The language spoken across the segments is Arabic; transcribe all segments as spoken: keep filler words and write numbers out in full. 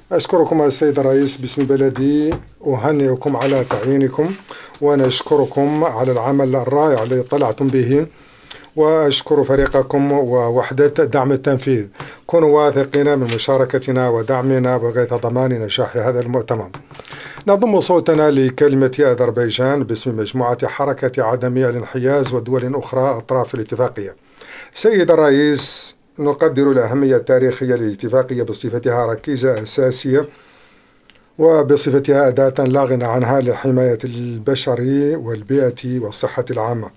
أشكركم السيد الرئيس باسم بلدي، أهنئكم على تعيينكم ونشكركم على العمل الرائع الذي طلعتم به، وأشكر فريقكم ووحدة دعم التنفيذ. كونوا واثقين من مشاركتنا ودعمنا بغاية ضمان نجاح هذا المؤتمر. نضم صوتنا لكلمة أذربيجان باسم مجموعة حركة عدم الانحياز ودول أخرى أطراف الاتفاقية. سيد الرئيس، نقدر الأهمية التاريخية للاتفاقية بصفتها ركيزة أساسية وبصفتها أداة لا غنى عنها لحماية البشر والبيئة والصحة العامة.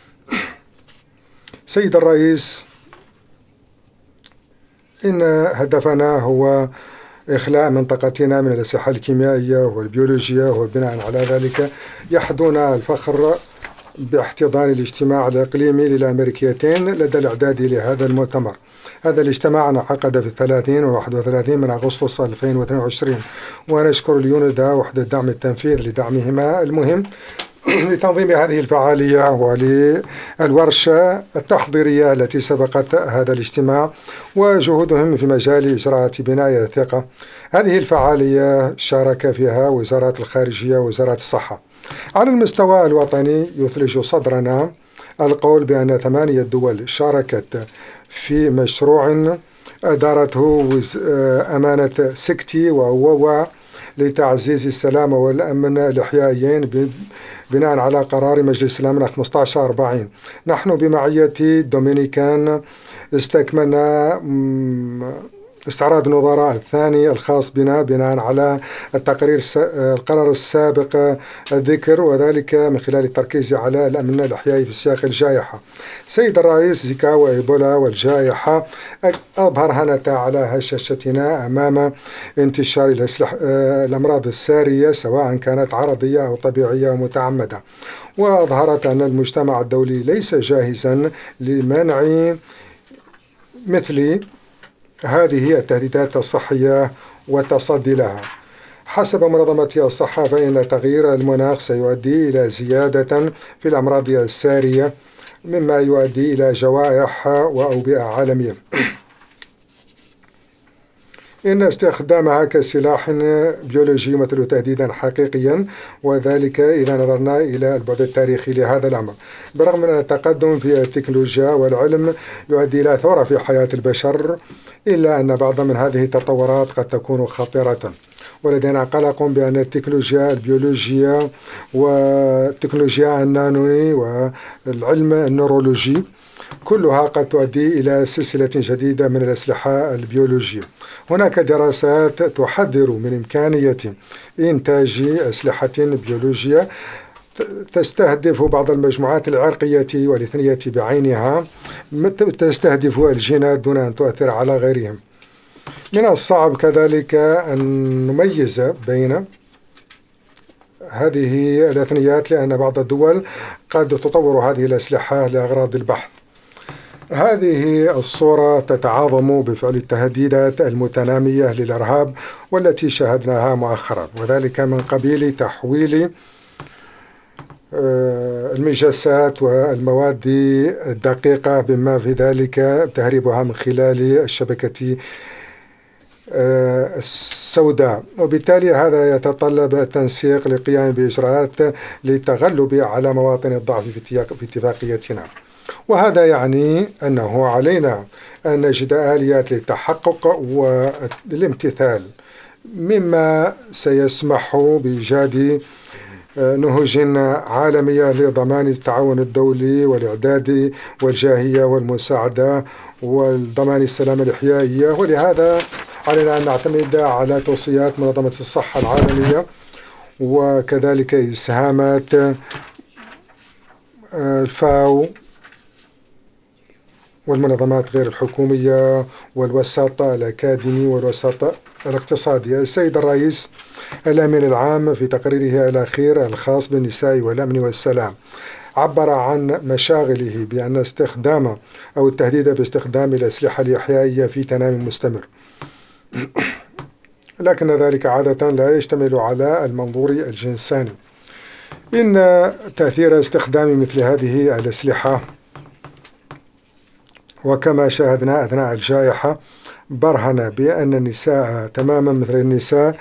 سيد الرئيس، إن هدفنا هو إخلاء منطقتنا من الأسلحة الكيميائية والبيولوجية، وبناء على ذلك يحدونا الفخر باحتضان الاجتماع الإقليمي للأمريكيتين لدى الإعداد لهذا المؤتمر. هذا الاجتماع انعقد في الثلاثين وواحد وثلاثين من أغسطس ألفين واثنين وعشرين، ونشكر اليوندا وحدة دعم التنفيذ لدعمهما المهم لتنظيم هذه الفعالية وللورشة التحضيرية التي سبقت هذا الاجتماع وجهودهم في مجال إجراءات بناء الثقة. هذه الفعالية شارك فيها وزارات الخارجية ووزارات الصحة. على المستوى الوطني يثلج صدرنا القول بأن ثمانية دول شاركت في مشروع أدارته أمانة سكتي وهو لتعزيز السلام والأمن الإحيائيين بناء على قرار مجلس الأمن خمسة عشر أربعين. نحن بمعية الدومينيكان استكملنا استعراض النظراء الثاني الخاص بنا بناء على التقرير القرار السابق الذكر، وذلك من خلال التركيز على الأمن الإحيائي في سياق الجائحة. سيد الرئيس، زيكا وإيبولا والجائحة أظهرنتا على هشاشتنا أمام انتشار الأمراض السارية سواء كانت عرضية أو طبيعية أو متعمدة، وأظهرت أن المجتمع الدولي ليس جاهزا لمنع مثل هذه التهديدات الصحية والتصدي لها. حسب منظمة الصحة فإن تغيير المناخ سيؤدي إلى زيادة في الأمراض السارية مما يؤدي إلى جوائح وأوبئة عالمية، إن استخدامها كسلاح بيولوجي يمثل تهديدا حقيقيا، وذلك إذا نظرنا إلى البعد التاريخي لهذا الأمر. برغم من التقدم في التكنولوجيا والعلم يؤدي إلى ثورة في حياة البشر، إلا أن بعض من هذه التطورات قد تكون خطيرة، ولدينا قلق بأن التكنولوجيا البيولوجية والتكنولوجيا النانوي والعلم النورولوجي كلها قد تؤدي إلى سلسلة جديدة من الأسلحة البيولوجية. هناك دراسات تحذر من إمكانية إنتاج أسلحة بيولوجية تستهدف بعض المجموعات العرقية والإثنية بعينها، تستهدف الجينات دون أن تؤثر على غيرهم. من الصعب كذلك أن نميز بين هذه الإثنيات، لأن بعض الدول قد تطور هذه الأسلحة لأغراض البحث. هذه الصورة تتعاظم بفعل التهديدات المتنامية للإرهاب والتي شاهدناها مؤخرا، وذلك من قبيل تحويل المجسات والمواد الدقيقة بما في ذلك تهريبها من خلال الشبكة السوداء، وبالتالي هذا يتطلب التنسيق للقيام بإجراءات للتغلب على مواطن الضعف في اتفاقيتنا. وهذا يعني أنه علينا أن نجد آليات للتحقق والامتثال، مما سيسمح بإيجاد نهج عالمية لضمان التعاون الدولي والإعداد والجاهية والمساعدة والضمان السلامة الإحيائية. ولهذا علينا أن نعتمد على توصيات منظمة الصحة العالمية وكذلك إسهامات الفاو والمنظمات غير الحكومية والوساط الأكاديمي والوساط الاقتصادي. السيد الرئيس، الأمين العام في تقريره الأخير الخاص بالنساء والأمن والسلام عبر عن مشاغله بأن استخدام أو التهديد باستخدام الأسلحة الإحيائية في تنامي مستمر، لكن ذلك عادة لا يشتمل على المنظور الجنساني. إن تأثير استخدام مثل هذه الأسلحة وكما شاهدنا أثناء الجائحة برهن بأن النساء تماما مثل النساء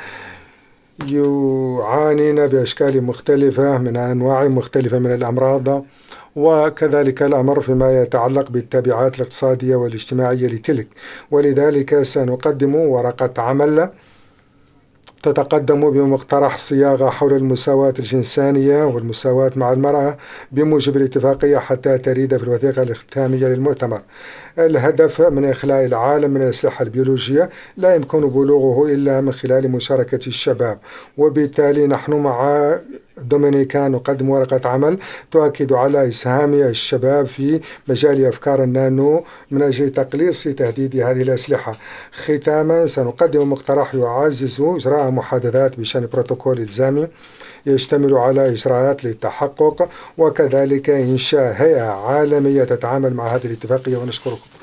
يعانين بأشكال مختلفة من أنواع مختلفة من الأمراض، وكذلك الأمر فيما يتعلق بالتبعات الاقتصادية والاجتماعية لتلك. ولذلك سنقدم ورقة عمل تتقدم بمقترح صياغة حول المساواة الجنسانية والمساواة مع المرأة بموجب الاتفاقية حتى تريد في الوثيقة الختامية للمؤتمر. الهدف من إخلاء العالم من الأسلحة البيولوجية لا يمكن بلوغه إلا من خلال مشاركة الشباب، وبالتالي نحن مع دومينيكا نقدم ورقة عمل تؤكد على إسهام الشباب في مجال أفكار النانو من أجل تقليص تهديد هذه الأسلحة. ختاما سنقدم مقترح يعزز إجراء محادثات بشأن بروتوكول إلزامي يشتمل على إجراءات للتحقق، وكذلك إنشاء هيئة عالمية تتعامل مع هذه الاتفاقية. ونشكركم.